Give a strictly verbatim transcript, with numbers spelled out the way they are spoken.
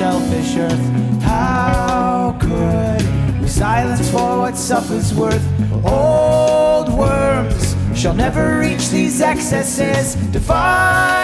selfish earth. How could we silence for what suffers worth? Old worms shall never reach these excesses. Define